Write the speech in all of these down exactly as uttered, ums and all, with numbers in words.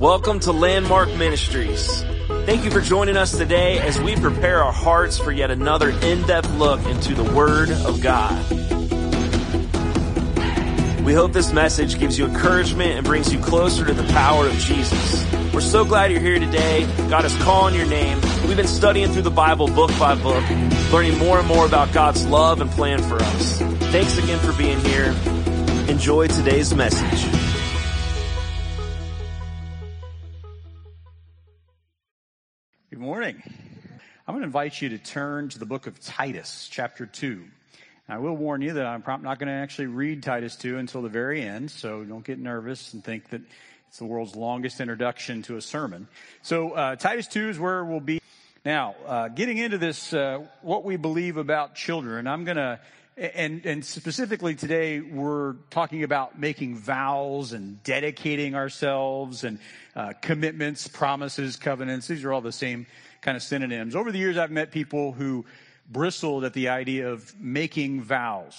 Welcome to Landmark Ministries. Thank you for joining us today as we prepare our hearts for yet another in-depth look into the Word of God. We hope this message gives you encouragement and brings you closer to the power of Jesus. We're so glad you're here today. God is calling your name. We've been studying through the Bible book by book, learning more and more about God's love and plan for us. Thanks again for being here. Enjoy today's message. Good morning. I'm going to invite you to turn to the book of Titus, chapter two. I will warn you that I'm not going to actually read Titus two until the very end, so don't get nervous and think that it's the world's longest introduction to a sermon. So uh, Titus two is where we'll be. Now, uh, getting into this, uh, what we believe about children, I'm going to, and, and specifically today, we're talking about making vows and dedicating ourselves and uh, commitments, promises, covenants. These are all the same kind of synonyms. Over the years, I've met people who bristled at the idea of making vows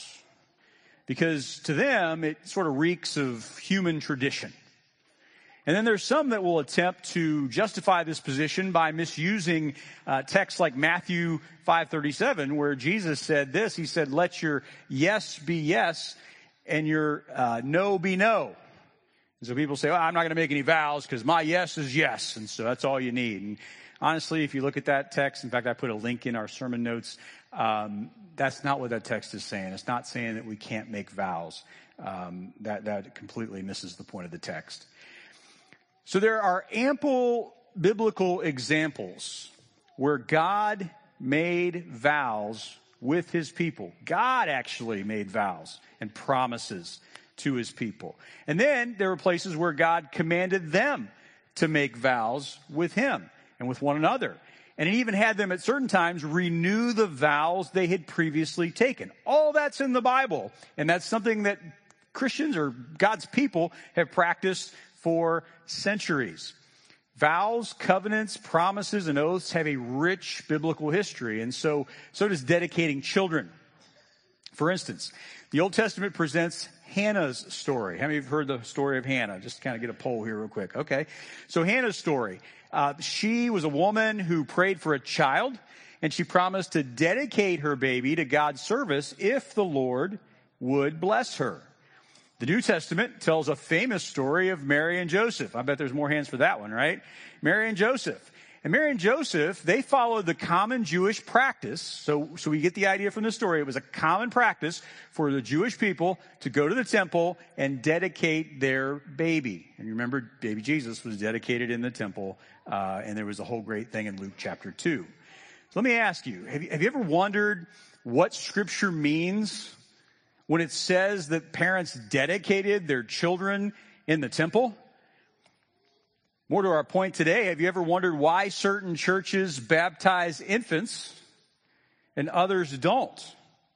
because to them, it sort of reeks of human tradition. And then there's some that will attempt to justify this position by misusing uh, texts like Matthew five thirty-seven, where Jesus said this. He said, let your yes be yes and your uh, no be no. And so people say, well, I'm not going to make any vows because my yes is yes. And so that's all you need. And honestly, if you look at that text, in fact, I put a link in our sermon notes. Um, that's not what that text is saying. It's not saying that we can't make vows. Um, that, that completely misses the point of the text. So there are ample biblical examples where God made vows with his people. God actually made vows and promises to his people. And then there were places where God commanded them to make vows with him and with one another. And he even had them at certain times renew the vows they had previously taken. All that's in the Bible. And that's something that Christians or God's people have practiced for centuries. Vows, covenants, promises, and oaths have a rich biblical history, and so, so does dedicating children. For instance, the Old Testament presents Hannah's story. How many of you have heard the story of Hannah? Just kind of get a poll here real quick. Okay. So Hannah's story. Uh, she was a woman who prayed for a child, and she promised to dedicate her baby to God's service if the Lord would bless her. The New Testament tells a famous story of Mary and Joseph. I bet there's more hands for that one, right? Mary and Joseph. And Mary and Joseph, they followed the common Jewish practice. So, so we get the idea from the story. It was a common practice for the Jewish people to go to the temple and dedicate their baby. And you remember, baby Jesus was dedicated in the temple, uh, and there was a whole great thing in Luke chapter two. So let me ask you, have you, have you ever wondered what Scripture means when it says that parents dedicated their children in the temple? More to our point today, have you ever wondered why certain churches baptize infants and others don't?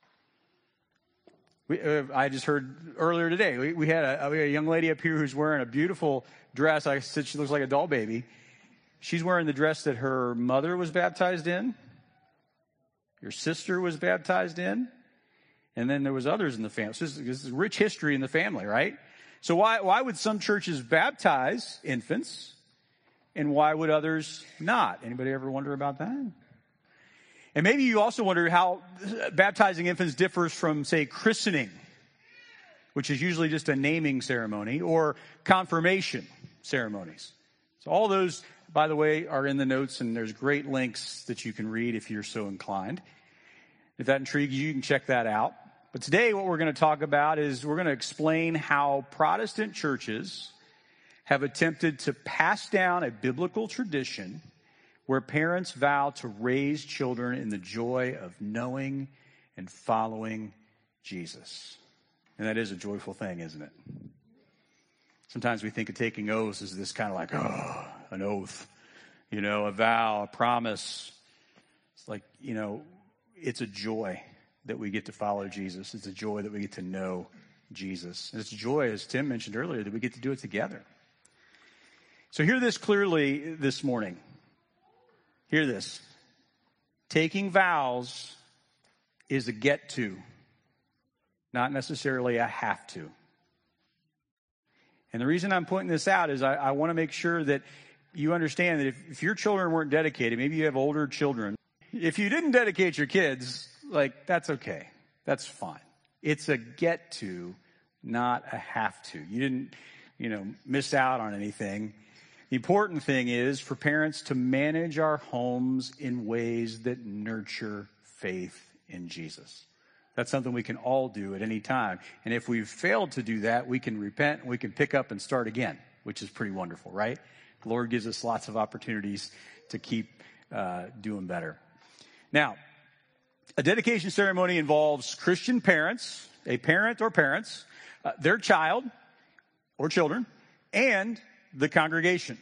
We, uh, I just heard earlier today, we, we, had a, we had a young lady up here who's wearing a beautiful dress. I said she looks like a doll baby. She's wearing the dress that her mother was baptized in, your sister was baptized in, and then there was others in the family. So this is rich history in the family, right? So why, why would some churches baptize infants and why would others not? Anybody ever wonder about that? And maybe you also wonder how baptizing infants differs from, say, christening, which is usually just a naming ceremony, or confirmation ceremonies. So all those, by the way, are in the notes, and there's great links that you can read if you're so inclined. If that intrigues you, you can check that out. But today what we're going to talk about is we're going to explain how Protestant churches have attempted to pass down a biblical tradition where parents vow to raise children in the joy of knowing and following Jesus. And that is a joyful thing, isn't it? Sometimes we think of taking oaths as this kind of like, oh, an oath, you know, a vow, a promise. It's like, you know, it's a joy that we get to follow Jesus. It's a joy that we get to know Jesus. And it's a joy, as Tim mentioned earlier, that we get to do it together. So hear this clearly this morning. Hear this. Taking vows is a get to, not necessarily a have to. And the reason I'm pointing this out is I, I want to make sure that you understand that if, if your children weren't dedicated, maybe you have older children. If you didn't dedicate your kids, like, that's okay. That's fine. It's a get to, not a have to. You didn't, you know, miss out on anything. The important thing is for parents to manage our homes in ways that nurture faith in Jesus. That's something we can all do at any time. And if we've failed to do that, we can repent, and we can pick up and start again, which is pretty wonderful, right? The Lord gives us lots of opportunities to keep uh, doing better. Now, a dedication ceremony involves Christian parents, a parent or parents, uh, their child or children, and the congregation.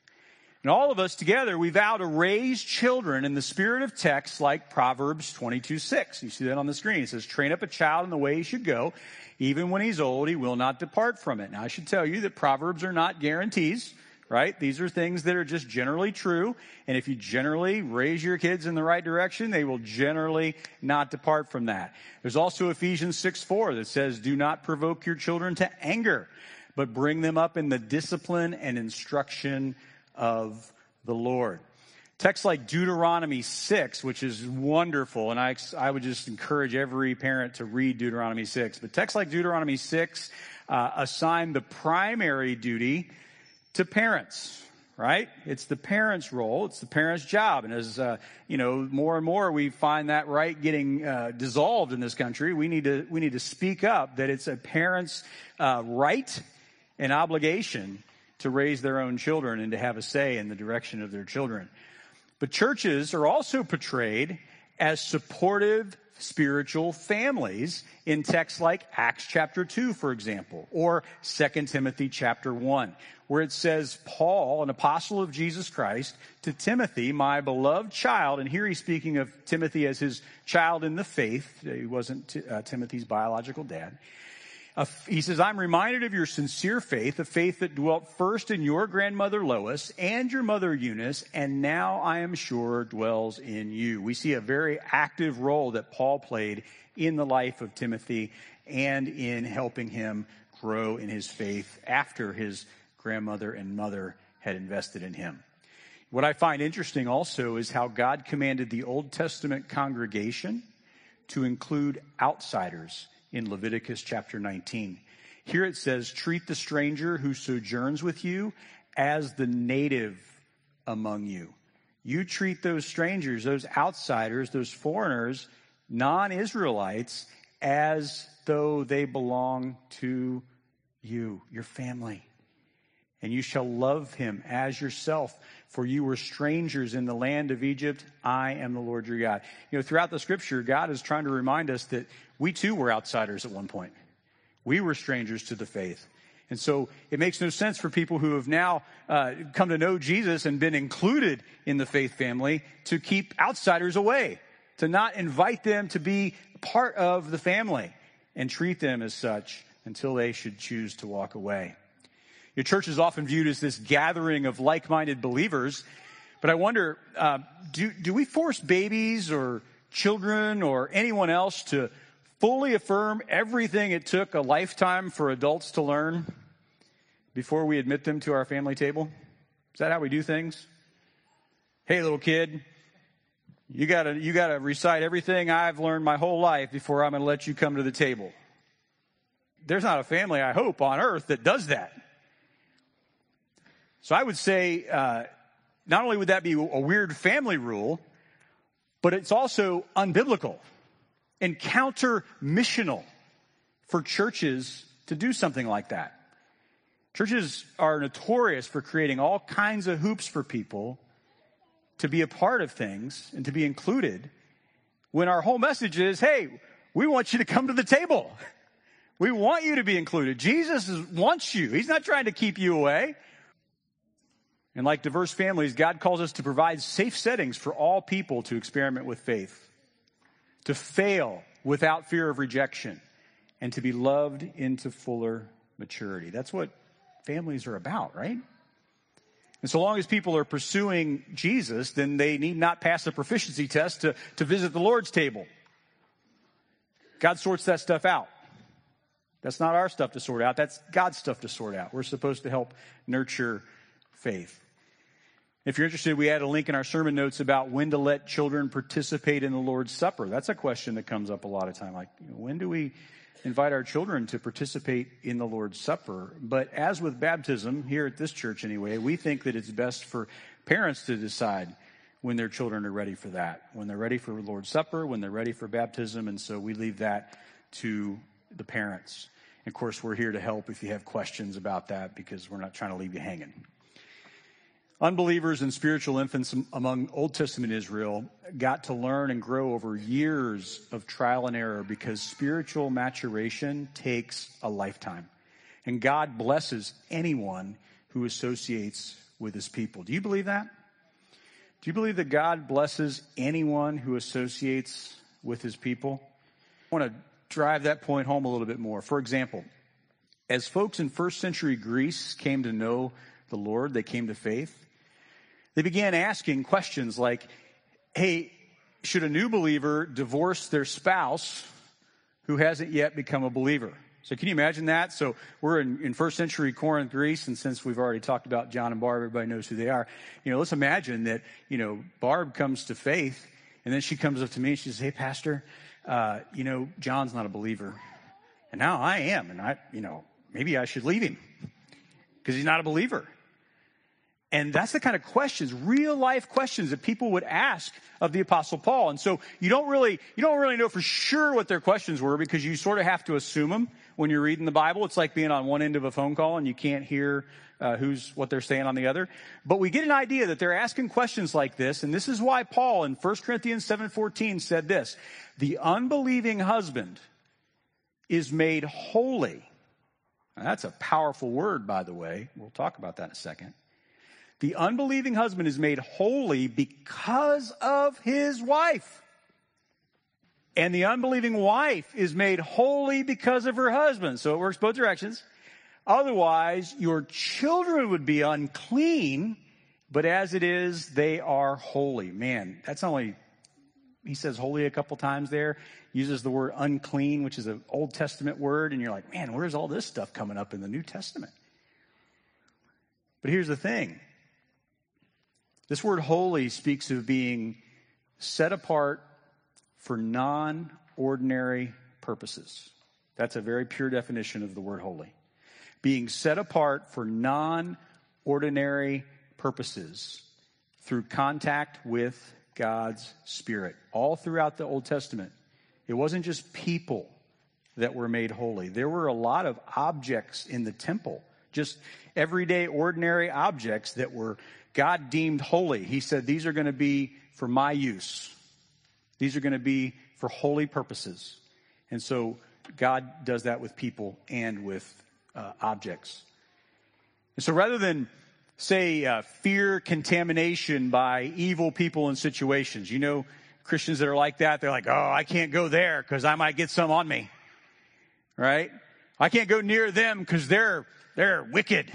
And all of us together, we vow to raise children in the spirit of texts like Proverbs twenty-two six. You see that on the screen. It says, train up a child in the way he should go. Even when he's old, he will not depart from it. Now, I should tell you that Proverbs are not guarantees, right? These are things that are just generally true. And if you generally raise your kids in the right direction, they will generally not depart from that. There's also Ephesians six four that says, do not provoke your children to anger, but bring them up in the discipline and instruction of the Lord. Texts like Deuteronomy six, which is wonderful, and I, I would just encourage every parent to read Deuteronomy six. But texts like Deuteronomy six uh, assign the primary duty to parents, right? It's the parent's role. It's the parent's job. And as, uh, you know, more and more we find that right getting uh, dissolved in this country, we need to we need to speak up that it's a parent's uh, right and obligation to raise their own children and to have a say in the direction of their children. But churches are also portrayed as supportive spiritual families in texts like Acts chapter two, for example, or Second Timothy chapter one, where it says, Paul, an apostle of Jesus Christ, to Timothy, my beloved child, and here he's speaking of Timothy as his child in the faith. He wasn't t- uh, Timothy's biological dad. Uh, he says, I'm reminded of your sincere faith, a faith that dwelt first in your grandmother Lois and your mother Eunice, and now I am sure dwells in you. We see a very active role that Paul played in the life of Timothy and in helping him grow in his faith after his grandmother and mother had invested in him. What I find interesting also is how God commanded the Old Testament congregation to include outsiders in Leviticus chapter nineteen. Here it says, treat the stranger who sojourns with you as the native among you. You treat those strangers, those outsiders, those foreigners, non-Israelites, as though they belong to you, your family. And you shall love him as yourself, for you were strangers in the land of Egypt. I am the Lord your God. You know, throughout the scripture, God is trying to remind us that we too were outsiders at one point. We were strangers to the faith. And so it makes no sense for people who have now uh, come to know Jesus and been included in the faith family to keep outsiders away, to not invite them to be part of the family and treat them as such until they should choose to walk away. Your church is often viewed as this gathering of like-minded believers, but I wonder, uh, do, do we force babies or children or anyone else to fully affirm everything it took a lifetime for adults to learn before we admit them to our family table? Is that how we do things? Hey, little kid, you gotta, you gotta recite everything I've learned my whole life before I'm gonna let you come to the table. There's not a family, I hope, on earth that does that. So I would say, uh, not only would that be a weird family rule, but it's also unbiblical and counter-missional for churches to do something like that. Churches are notorious for creating all kinds of hoops for people to be a part of things and to be included, when our whole message is, hey, we want you to come to the table. We want you to be included. Jesus wants you. He's not trying to keep you away. And like diverse families, God calls us to provide safe settings for all people to experiment with faith, to fail without fear of rejection, and to be loved into fuller maturity. That's what families are about, right? And so long as people are pursuing Jesus, then they need not pass a proficiency test to, to visit the Lord's table. God sorts that stuff out. That's not our stuff to sort out. That's God's stuff to sort out. We're supposed to help nurture faith. If you're interested, we add a link in our sermon notes about when to let children participate in the Lord's Supper. That's a question that comes up a lot of time. Like, you know, when do we invite our children to participate in the Lord's Supper? But as with baptism, here at this church anyway, we think that it's best for parents to decide when their children are ready for that, when they're ready for the Lord's Supper, when they're ready for baptism. And so we leave that to the parents. And of course, we're here to help if you have questions about that, because we're not trying to leave you hanging. Unbelievers and spiritual infants among Old Testament Israel got to learn and grow over years of trial and error, because spiritual maturation takes a lifetime. And God blesses anyone who associates with his people. Do you believe that? Do you believe that God blesses anyone who associates with his people? I want to drive that point home a little bit more. For example, as folks in first century Greece came to know the Lord, they came to faith, they began asking questions like, hey, should a new believer divorce their spouse who hasn't yet become a believer? So can you imagine that? So we're in, in first century Corinth, Greece, and since we've already talked about John and Barb, everybody knows who they are. You know, let's imagine that, you know, Barb comes to faith, and then she comes up to me and she says, hey, Pastor, uh, you know, John's not a believer, and now I am, and I, you know, maybe I should leave him because he's not a believer. And that's the kind of questions, real life questions that people would ask of the Apostle Paul. And so you don't really, you don't really know for sure what their questions were, because you sort of have to assume them when you're reading the Bible. It's like being on one end of a phone call and you can't hear uh, who's, what they're saying on the other. But we get an idea that they're asking questions like this. And this is why Paul in First Corinthians seven fourteen said this: the unbelieving husband is made holy. Now, that's a powerful word, by the way. We'll talk about that in a second. The unbelieving husband is made holy because of his wife. And the unbelieving wife is made holy because of her husband. So it works both directions. Otherwise, your children would be unclean, but as it is, they are holy. Man, that's only, he says holy a couple times there, uses the word unclean, which is an Old Testament word, and you're like, man, where's all this stuff coming up in the New Testament? But here's the thing. This word holy speaks of being set apart for non-ordinary purposes. That's a very pure definition of the word holy. Being set apart for non-ordinary purposes through contact with God's Spirit. All throughout the Old Testament, it wasn't just people that were made holy. There were a lot of objects in the temple, just everyday, ordinary objects that were God deemed holy. He said, these are going to be for my use. These are going to be for holy purposes. And so God does that with people and with uh, objects. And so rather than, say, uh, fear contamination by evil people and situations, you know, Christians that are like that, they're like, oh, I can't go there because I might get some on me. Right? I can't go near them because they're, they're wicked.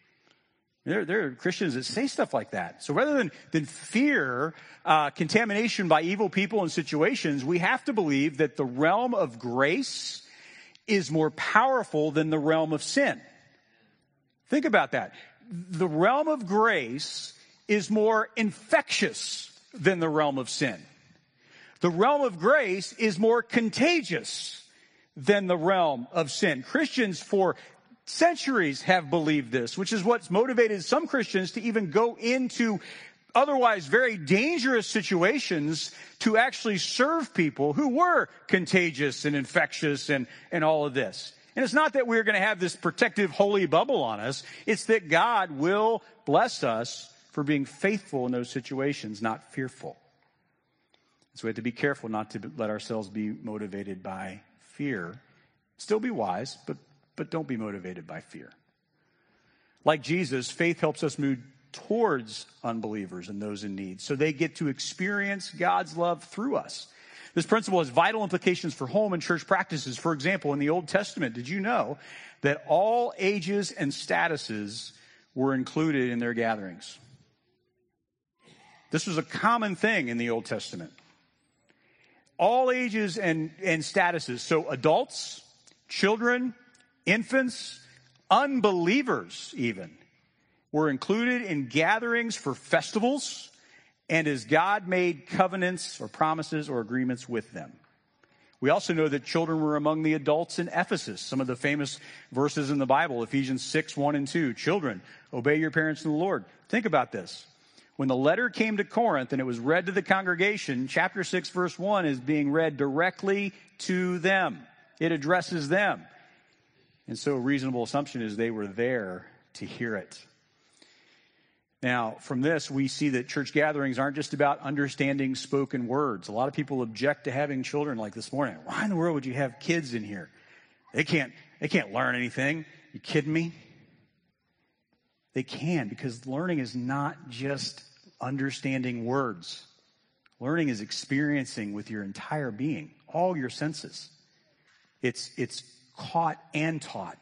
There, there are Christians that say stuff like that. So rather than, than fear uh, contamination by evil people and situations, we have to believe that the realm of grace is more powerful than the realm of sin. Think about that. The realm of grace is more infectious than the realm of sin. The realm of grace is more contagious than the realm of sin. Christians for centuries have believed this, which is what's motivated some Christians to even go into otherwise very dangerous situations to actually serve people who were contagious and infectious and, and all of this. And it's not that we're going to have this protective holy bubble on us. It's that God will bless us for being faithful in those situations, not fearful. So we have to be careful not to let ourselves be motivated by fear. Still be wise, but But don't be motivated by fear. Like Jesus, faith helps us move towards unbelievers and those in need, so they get to experience God's love through us. This principle has vital implications for home and church practices. For example, in the Old Testament, did you know that all ages and statuses were included in their gatherings? This was a common thing in the Old Testament. All ages and, and statuses. So adults, children, Infants, unbelievers even, were included in gatherings for festivals and as God made covenants or promises or agreements with them. We also know that children were among the adults in Ephesus. Some of the famous verses in the Bible, Ephesians six, one and two. Children, obey your parents in the Lord. Think about this. When the letter came to Corinth and it was read to the congregation, chapter six, verse one is being read directly to them. It addresses them. And so a reasonable assumption is they were there to hear it. Now, from this, we see that church gatherings aren't just about understanding spoken words. A lot of people object to having children like this morning. Why in the world would you have kids in here? They can't, they can't learn anything. You kidding me? They can, because learning is not just understanding words. Learning is experiencing with your entire being, all your senses. It's, it's caught and taught.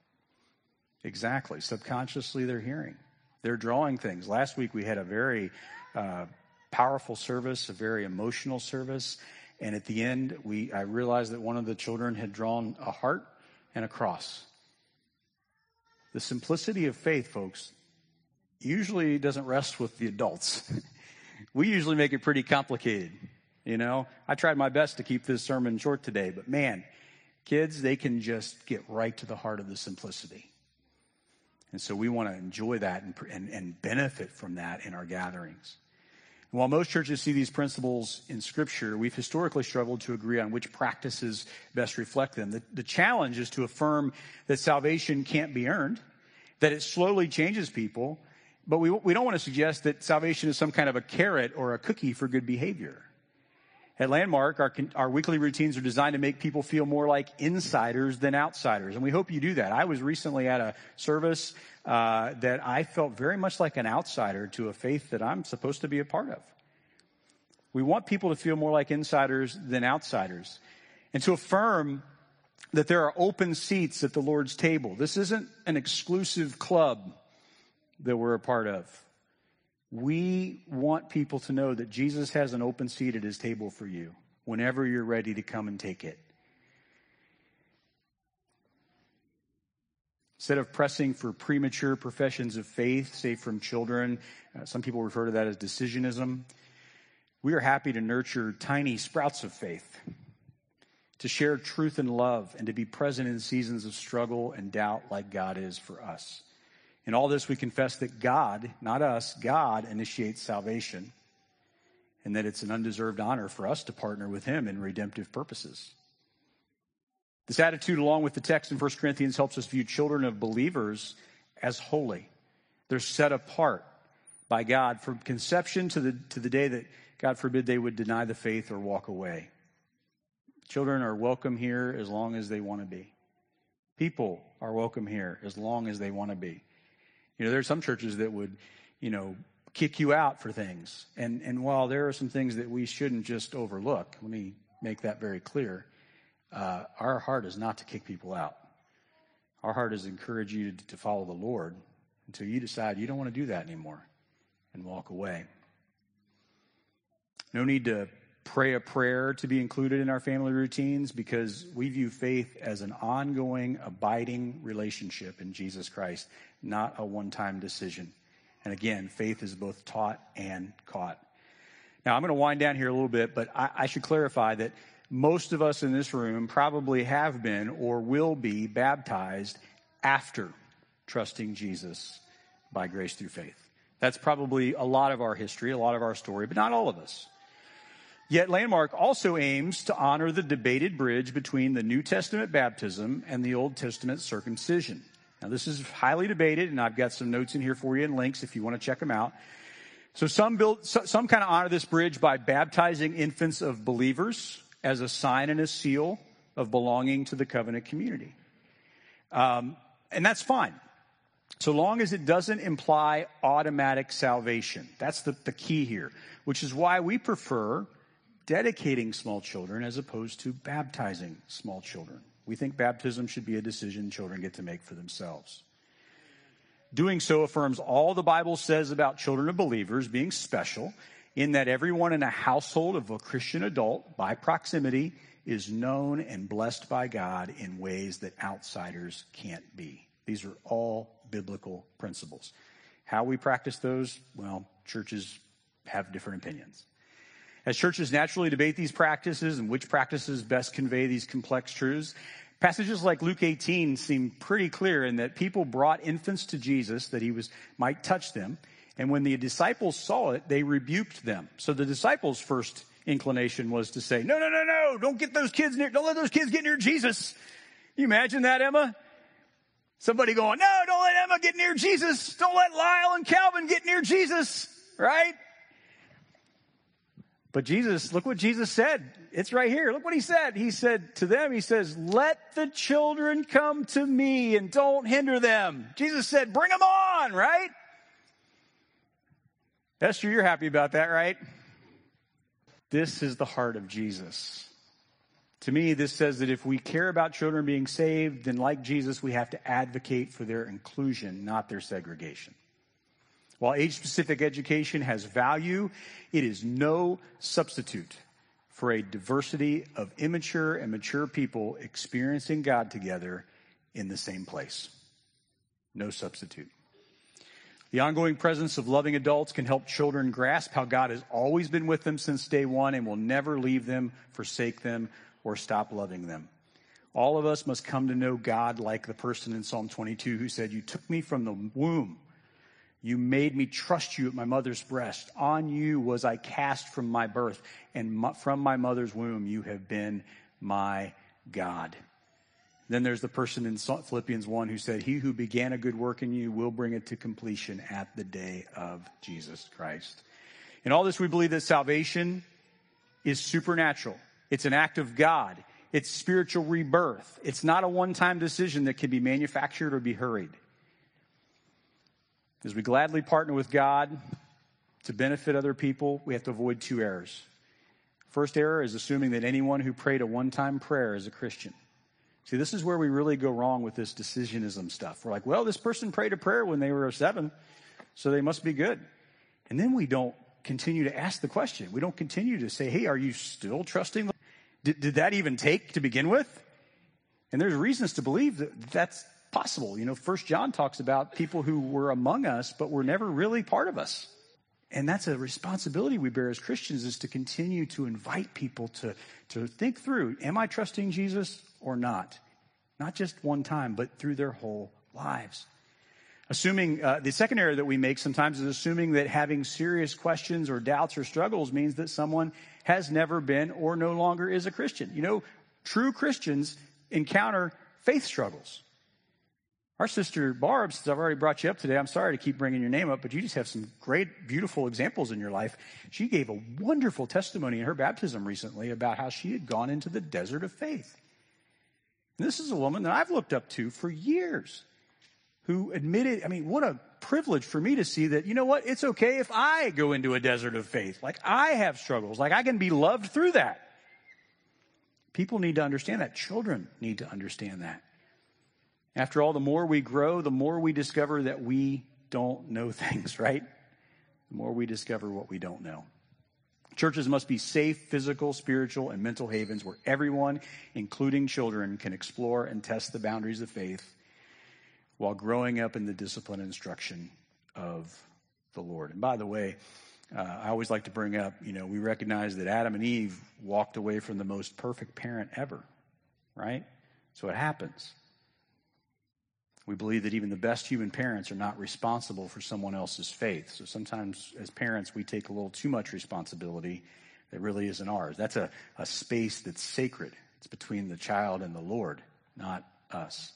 Exactly. Subconsciously, they're hearing. They're drawing things. Last week we had a very uh, powerful service, a very emotional service. And at the end, we I realized that one of the children had drawn a heart and a cross. The simplicity of faith, folks, usually doesn't rest with the adults. We usually make it pretty complicated. You know, I tried my best to keep this sermon short today, but man, kids, they can just get right to the heart of the simplicity. And so we want to enjoy that and, and, and benefit from that in our gatherings. And while most churches see these principles in Scripture, we've historically struggled to agree on which practices best reflect them. The, the challenge is to affirm that salvation can't be earned, that it slowly changes people, but we, we don't want to suggest that salvation is some kind of a carrot or a cookie for good behavior. At Landmark, our, our weekly routines are designed to make people feel more like insiders than outsiders, and we hope you do that. I was recently at a service uh, that I felt very much like an outsider to a faith that I'm supposed to be a part of. We want people to feel more like insiders than outsiders, and to affirm that there are open seats at the Lord's table. This isn't an exclusive club that we're a part of. We want people to know that Jesus has an open seat at his table for you whenever you're ready to come and take it. Instead of pressing for premature professions of faith, say from children, uh, some people refer to that as decisionism, we are happy to nurture tiny sprouts of faith, to share truth and love, and to be present in seasons of struggle and doubt like God is for us. In all this, we confess that God, not us, God initiates salvation, and that it's an undeserved honor for us to partner with him in redemptive purposes. This attitude, along with the text in First Corinthians, helps us view children of believers as holy. They're set apart by God from conception to the, to the day that, God forbid, they would deny the faith or walk away. Children are welcome here as long as they want to be. People are welcome here as long as they want to be. You know, there's some churches that would, you know, kick you out for things. And and while there are some things that we shouldn't just overlook, let me make that very clear. Uh, our heart is not to kick people out. Our heart is to encourage you to, to follow the Lord until you decide you don't want to do that anymore and walk away. No need to pray a prayer to be included in our family routines, because we view faith as an ongoing, abiding relationship in Jesus Christ, not a one-time decision. And again, faith is both taught and caught. Now, I'm going to wind down here a little bit, but I, I should clarify that most of us in this room probably have been or will be baptized after trusting Jesus by grace through faith. That's probably a lot of our history, a lot of our story, but not all of us. Yet Landmark also aims to honor the debated bridge between the New Testament baptism and the Old Testament circumcision. Now, this is highly debated, and I've got some notes in here for you and links if you want to check them out. So some build, some kind of honor this bridge by baptizing infants of believers as a sign and a seal of belonging to the covenant community. Um, and that's fine, so long as it doesn't imply automatic salvation. That's the, the key here, which is why we prefer dedicating small children as opposed to baptizing small children. We think baptism should be a decision children get to make for themselves. Doing so affirms all the Bible says about children of believers being special in that everyone in a household of a Christian adult, by proximity, is known and blessed by God in ways that outsiders can't be. These are all biblical principles. How we practice those, well, churches have different opinions. As churches naturally debate these practices and which practices best convey these complex truths, passages like Luke eighteen seem pretty clear in that people brought infants to Jesus that he was might touch them. And when the disciples saw it, they rebuked them. So the disciples' first inclination was to say, no, no, no, no, don't get those kids near, don't let those kids get near Jesus. Can you imagine that, Emma? Somebody going, no, don't let Emma get near Jesus. Don't let Lyle and Calvin get near Jesus, right? But Jesus, look what Jesus said. It's right here. Look what he said. He said to them, he says, let the children come to me and don't hinder them. Jesus said, bring them on, right? Esther, you're happy about that, right? This is the heart of Jesus. To me, this says that if we care about children being saved, then like Jesus, we have to advocate for their inclusion, not their segregation. While age-specific education has value, it is no substitute for a diversity of immature and mature people experiencing God together in the same place. No substitute. The ongoing presence of loving adults can help children grasp how God has always been with them since day one and will never leave them, forsake them, or stop loving them. All of us must come to know God like the person in Psalm twenty-two who said, you took me from the womb. You made me trust you at my mother's breast. On you was I cast from my birth, and from my mother's womb you have been my God. Then there's the person in Philippians one who said, he who began a good work in you will bring it to completion at the day of Jesus Christ. In all this, we believe that salvation is supernatural. It's an act of God. It's spiritual rebirth. It's not a one-time decision that can be manufactured or be hurried. As we gladly partner with God to benefit other people, we have to avoid two errors. First error is assuming that anyone who prayed a one-time prayer is a Christian. See, this is where we really go wrong with this decisionism stuff. We're like, well, this person prayed a prayer when they were seven, so they must be good. And then we don't continue to ask the question. We don't continue to say, hey, are you still trusting? Did, did that even take to begin with? And there's reasons to believe that that's possible. You know, First John talks about people who were among us, but were never really part of us. And that's a responsibility we bear as Christians, is to continue to invite people to, to think through, am I trusting Jesus or not? Not just one time, but through their whole lives. Assuming, uh, the second error that we make sometimes is assuming that having serious questions or doubts or struggles means that someone has never been or no longer is a Christian. You know, true Christians encounter faith struggles. Our sister Barb, since I've already brought you up today, I'm sorry to keep bringing your name up, but you just have some great, beautiful examples in your life. She gave a wonderful testimony in her baptism recently about how she had gone into the desert of faith. And this is a woman that I've looked up to for years, who admitted, I mean, what a privilege for me to see that, you know what, it's okay if I go into a desert of faith. Like, I have struggles. Like, I can be loved through that. People need to understand that. Children need to understand that. After all, the more we grow, the more we discover that we don't know things, right? The more we discover what we don't know. Churches must be safe, physical, spiritual, and mental havens where everyone, including children, can explore and test the boundaries of faith while growing up in the discipline and instruction of the Lord. And by the way, uh, I always like to bring up, you know, we recognize that Adam and Eve walked away from the most perfect parent ever, right? So it happens. We believe that even the best human parents are not responsible for someone else's faith. So sometimes as parents, we take a little too much responsibility that really isn't ours. That's a, a space that's sacred. It's between the child and the Lord, not us.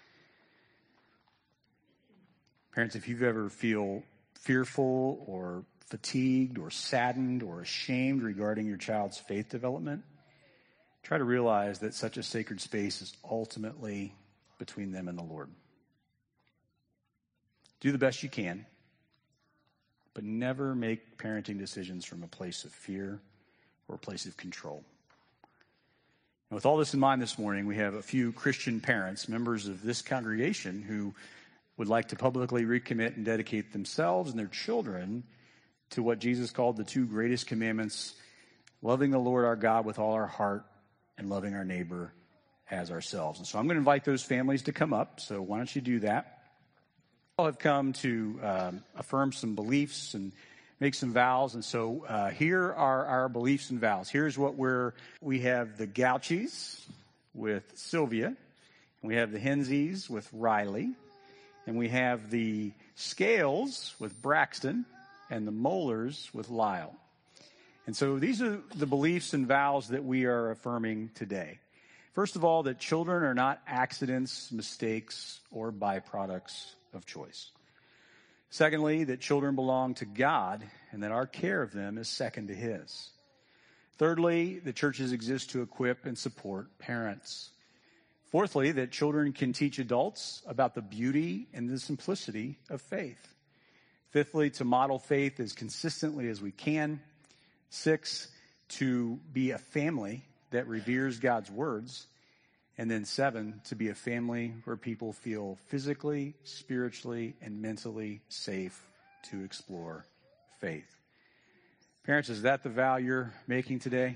Parents, if you've ever feel fearful or fatigued or saddened or ashamed regarding your child's faith development, try to realize that such a sacred space is ultimately between them and the Lord. Do the best you can, but never make parenting decisions from a place of fear or a place of control. And with all this in mind this morning, we have a few Christian parents, members of this congregation, who would like to publicly recommit and dedicate themselves and their children to what Jesus called the two greatest commandments, loving the Lord our God with all our heart and loving our neighbor as ourselves. And so I'm going to invite those families to come up. So why don't you do that? All have come to um, affirm some beliefs and make some vows. And so uh, here are our beliefs and vows. Here's what we're, we have the Gouchies with Sylvia, and we have the Hensies with Riley, and we have the Scales with Braxton, and the Molars with Lyle. And so these are the beliefs and vows that we are affirming today. First of all, that children are not accidents, mistakes, or byproducts of choice. Secondly, that children belong to God and that our care of them is second to His. Thirdly, that churches exist to equip and support parents. Fourthly, that children can teach adults about the beauty and the simplicity of faith. Fifthly, to model faith as consistently as we can. Six, to be a family that reveres God's words. And then seven, to be a family where people feel physically, spiritually, and mentally safe to explore faith. Parents, is that the vow you're making today?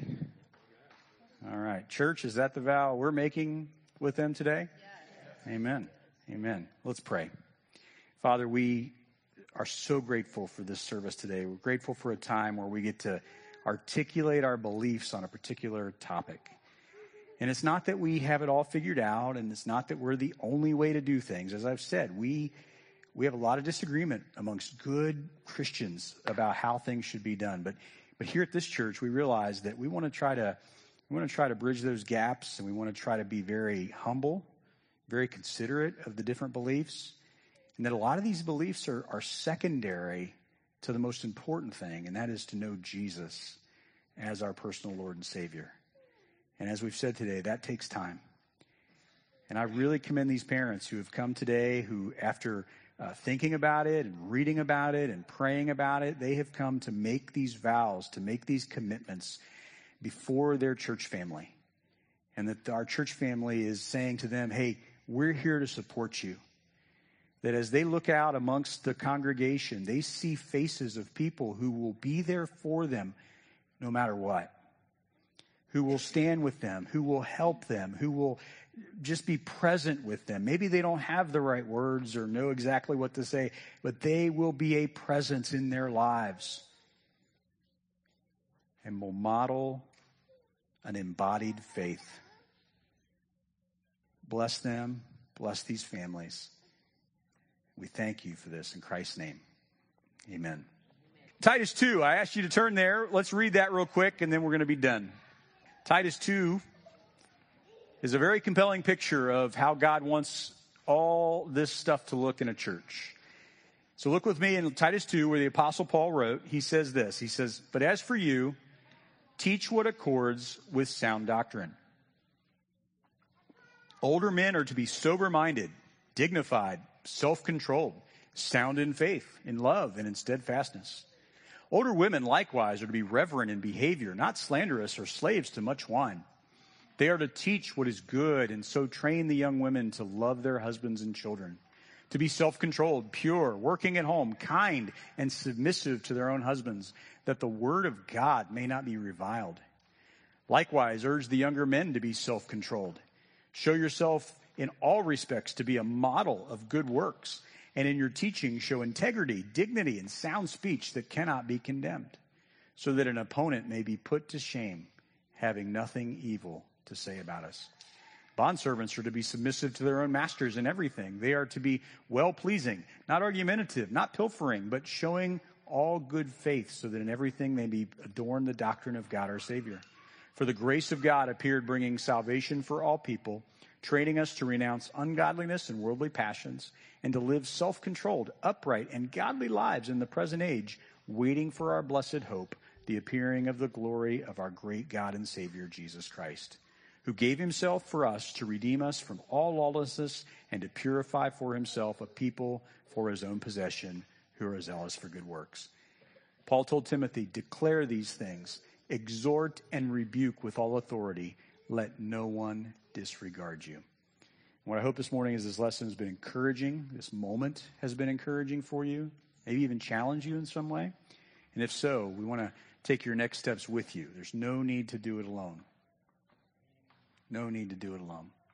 All right. Church, is that the vow we're making with them today? Yes. Amen. Amen. Let's pray. Father, we are so grateful for this service today. We're grateful for a time where we get to articulate our beliefs on a particular topic. And it's not that we have it all figured out, and it's not that we're the only way to do things. As I've said, we we have a lot of disagreement amongst good Christians about how things should be done. But but here at this church, we realize that we want to try to we want to try to bridge those gaps, and we want to try to be very humble, very considerate of the different beliefs, and that a lot of these beliefs are, are secondary to the most important thing, and that is to know Jesus as our personal Lord and Savior. And as we've said today, that takes time. And I really commend these parents who have come today, who after uh, thinking about it and reading about it and praying about it, they have come to make these vows, to make these commitments before their church family. And that our church family is saying to them, hey, we're here to support you. That as they look out amongst the congregation, they see faces of people who will be there for them no matter what. Who will stand with them, who will help them, who will just be present with them. Maybe they don't have the right words or know exactly what to say, but they will be a presence in their lives and will model an embodied faith. Bless them, bless these families. We thank you for this in Christ's name. Amen. Titus two, I asked you to turn there. Let's read that real quick and then we're going to be done. Titus two is a very compelling picture of how God wants all this stuff to look in a church. So look with me in Titus two where the Apostle Paul wrote, he says this, he says, but as for you, teach what accords with sound doctrine. Older men are to be sober-minded, dignified, self-controlled, sound in faith, in love, and in steadfastness. Older women likewise are to be reverent in behavior, not slanderous or slaves to much wine. They are to teach what is good and so train the young women to love their husbands and children, to be self-controlled, pure, working at home, kind, and submissive to their own husbands, that the word of God may not be reviled. Likewise, urge the younger men to be self-controlled. Show yourself in all respects to be a model of good works, and in your teaching show integrity, dignity, and sound speech that cannot be condemned, so that an opponent may be put to shame, having nothing evil to say about us. Bondservants are to be submissive to their own masters in everything. They are to be well-pleasing, not argumentative, not pilfering, but showing all good faith, so that in everything they may adorn the doctrine of God our Savior. For the grace of God appeared, bringing salvation for all people, training us to renounce ungodliness and worldly passions, and to live self-controlled, upright, and godly lives in the present age, waiting for our blessed hope, the appearing of the glory of our great God and Savior, Jesus Christ, who gave himself for us to redeem us from all lawlessness and to purify for himself a people for his own possession who are zealous for good works. Paul told Timothy, declare these things, exhort and rebuke with all authority, let no one disregard you. What I hope this morning is this lesson has been encouraging. This moment has been encouraging for you, maybe even challenge you in some way. And if so, we want to take your next steps with you. There's no need to do it alone. No need to do it alone.